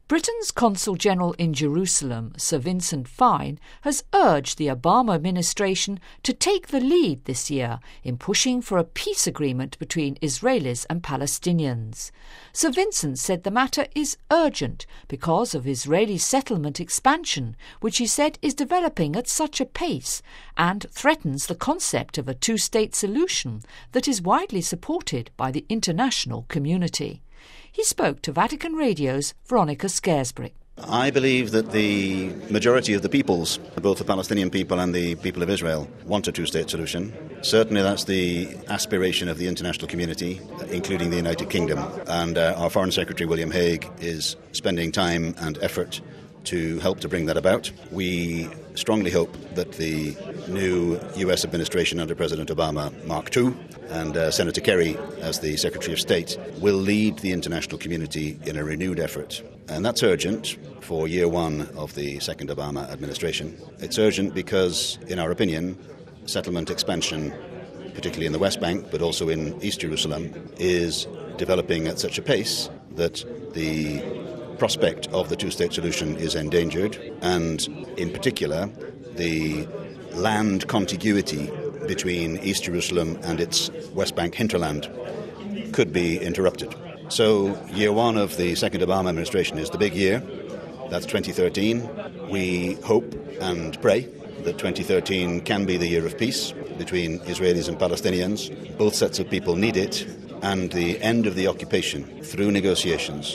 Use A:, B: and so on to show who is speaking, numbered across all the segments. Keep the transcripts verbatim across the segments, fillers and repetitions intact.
A: Britain's Consul General in Jerusalem, Sir Vincent Fine, has urged the Obama administration to take the lead this year in pushing for a peace agreement between Israelis and Palestinians. Sir Vincent said the matter is urgent because of Israeli settlement expansion, which he said is developing at such a pace and threatens the concept of a two-state solution that is widely supported by the international community. He spoke to Vatican Radio's Veronica Scaresbury.
B: I believe that the majority of the peoples, both the Palestinian people and the people of Israel, want a two-state solution. Certainly that's the aspiration of the international community, including the United Kingdom. And uh, our Foreign Secretary, William Hague, is spending time and effort to help to bring that about. We strongly hope that the new U S administration under President Obama, Mark two, and uh, Senator Kerry as the Secretary of State will lead the international community in a renewed effort. And that's urgent for year one of the second Obama administration. It's urgent because, in our opinion, settlement expansion, particularly in the West Bank, but also in East Jerusalem, is developing at such a pace that the prospect of the two-state solution is endangered, and in particular the land contiguity between East Jerusalem and its West Bank hinterland could be interrupted. So year one of the second Obama administration is the big year. That's twenty thirteen. We hope and pray that twenty thirteen can be the year of peace between Israelis and Palestinians. Both sets of people need it, and the end of the occupation through negotiations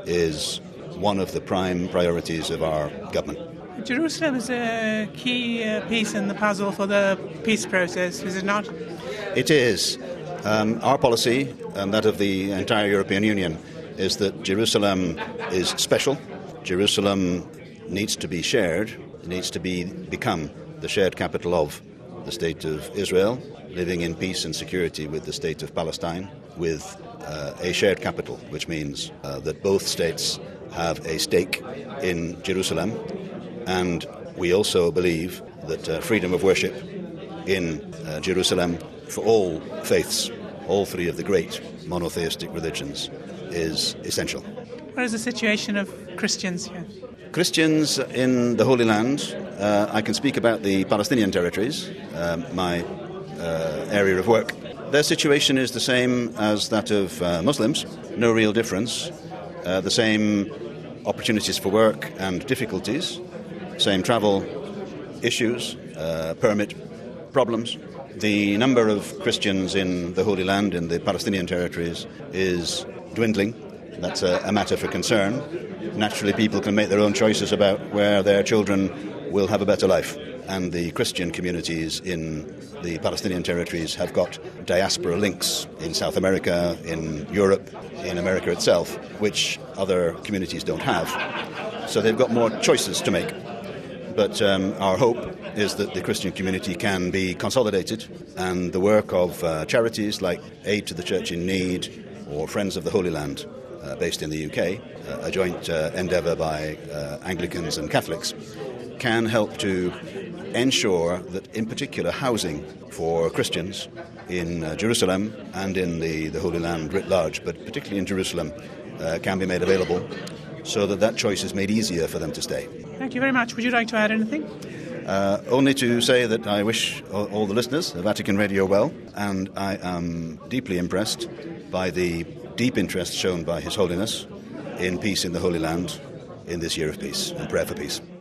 B: is one of the prime priorities of our government.
C: Jerusalem is a key uh, piece in the puzzle for the peace process, is it not?
B: It is. Um, our policy, and that of the entire European Union, is that Jerusalem is special. Jerusalem needs to be shared, needs to be become the shared capital of the State of Israel, living in peace and security with the State of Palestine, with uh, a shared capital, which means uh, that both states have a stake in Jerusalem, and we also believe that uh, freedom of worship in uh, Jerusalem for all faiths, all three of the great monotheistic religions, is essential.
C: What is the situation of Christians here?
B: Christians in the Holy Land, uh, I can speak about the Palestinian territories, um, my uh, area of work. Their situation is the same as that of uh, Muslims, no real difference. Uh, the same opportunities for work and difficulties, same travel issues, uh, permit problems. The number of Christians in the Holy Land, in the Palestinian territories, is dwindling. That's a, a matter for concern. Naturally, people can make their own choices about where their children will have a better life. And the Christian communities in the Palestinian territories have got diaspora links in South America, in Europe, in America itself, which other communities don't have. So they've got more choices to make. But um, our hope is that the Christian community can be consolidated, and the work of uh, charities like Aid to the Church in Need or Friends of the Holy Land, uh, based in the U K, uh, a joint uh, endeavour by uh, Anglicans and Catholics, can help to ensure that, in particular, housing for Christians in uh, Jerusalem and in the, the Holy Land writ large, but particularly in Jerusalem, uh, can be made available so that that choice is made easier for them to stay.
C: Thank you very much. Would you like to add anything?
B: Uh, only to say that I wish all, all the listeners of Vatican Radio well, and I am deeply impressed by the deep interest shown by His Holiness in peace in the Holy Land in this year of peace and prayer for peace.